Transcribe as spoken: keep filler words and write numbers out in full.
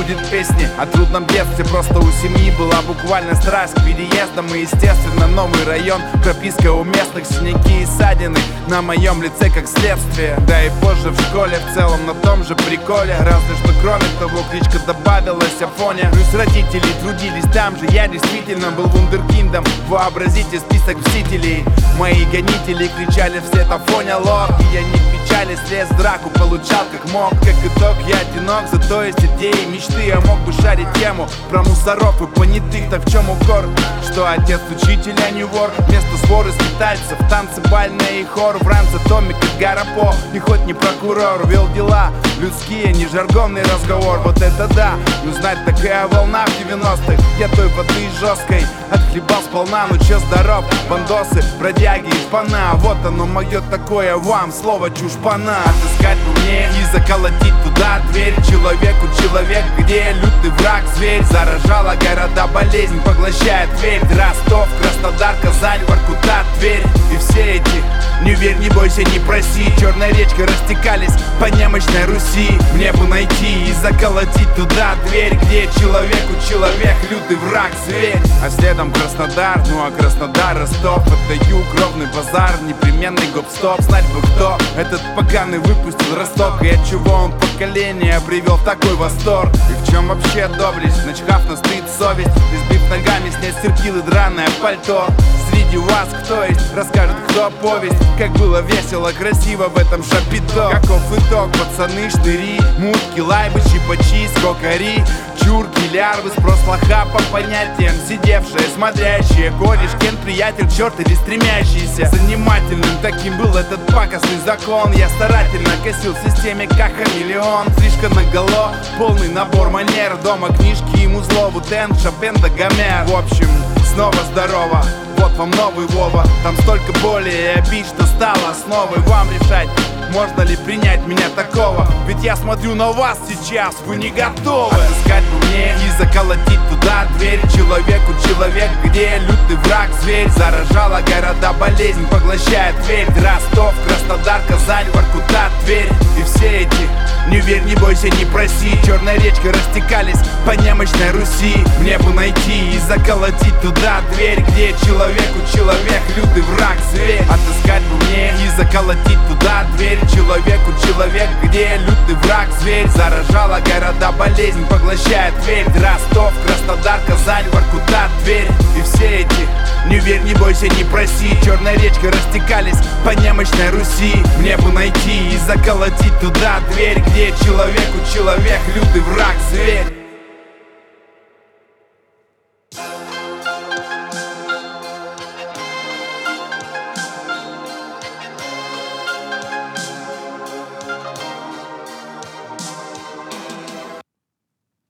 будет песни о трудном детстве. Просто у семьи была буквально страсть к переездам. И естественно новый район, прописка у местных, синяки и ссадины на моем лице как следствие. Да и позже в школе в целом на том же приколе. Разве что кроме того кличка добавилась Афоня. Плюс родители трудились там же, я действительно был вундеркиндом. Вообразите список мстителей. Мои гонители кричали вслед Афоня лох. И я не в печали слез в драку, получал как мог. Как итог я одинок, зато есть идеи, мечты. Я мог бы шарить тему про мусоров и понятых. Так в чем укор? Что отец учитель, а не вор. Вместо своры скитальцев, танцы бальные и хор. В ранце Томик и Гарапо. И хоть не прокурор, вел дела людские, не жаргонный разговор. Вот это да, ну знать такая волна в девяностых. Я той воды жесткой отхлебал сполна. Ну че здоров, бандосы, бродяги и шпана. Вот оно мое такое вам слово чушпана. Отыскать бы мне и заколотить туда дверь. Человеку человек, где лютый враг, зверь. Заражала города болезнь, поглощает Тверь. Ростов, Краснодар, Казань, Воркута, Тверь. И все эти не верь, не бойся, не проси. Черной речкой растекались по немощной Руси. Мне бы найти и заколотить туда дверь, где человеку человек, лютый враг, зверь. А следом Краснодар, ну а Краснодар, Ростов. Это юг, ровный базар, непременный гоп-стоп. Знать бы кто этот поганый выпустил росток. И от чего он поколение привел в такой восторг. И в чем вообще доблесть, начхав на стыд совесть. Избив ногами, снять серпилы, драное пальто. Среди вас кто есть, расскажет кто повесть. Как было весело, красиво в этом шапито. Каков итог, пацаны, штыри, мутки, лайбы, чипачи, скокари, чурки, лярвы, спрос лоха по понятиям. Сидевшие, смотрящие, кореш, кен, приятель, черт или стремящийся. Занимательным таким был этот пакостный закон. Я старательно косил в системе как хамелеон. Слишком наголо, полный набор манер. Дома книжки и музло, Вутен, Шопен да Гомер. В общем, снова здорово, вот вам новый Вова. Там столько боли и обид, что стало основой. Вам решать, можно ли принять меня такого. Ведь я смотрю на вас сейчас, вы не готовы. Отыскать бы мне и заколотить туда дверь. Человеку человек, где лютый враг, зверь. Заражала города болезнь, поглощает Тверь. Ростов, Краснодар, Казань, Воркута, Тверь. И все эти не верь, не бойся, не проси. Черной речкой растекались по немощной Руси. Мне бы найти и заколотить туда дверь, где человеку человек, лютый враг, зверь. Отыскать бы мне и заколотить туда дверь. Человеку человек, где лютый враг, зверь. Заражала города болезнь, поглощает Тверь. Ростов, Краснодар, Казань, Воркута, Тверь. И все эти не верь, не бойся, не проси. Черной речкой растекались по немощной Руси. Мне бы найти и заколотить туда дверь, где человеку человек, лютый враг, зверь.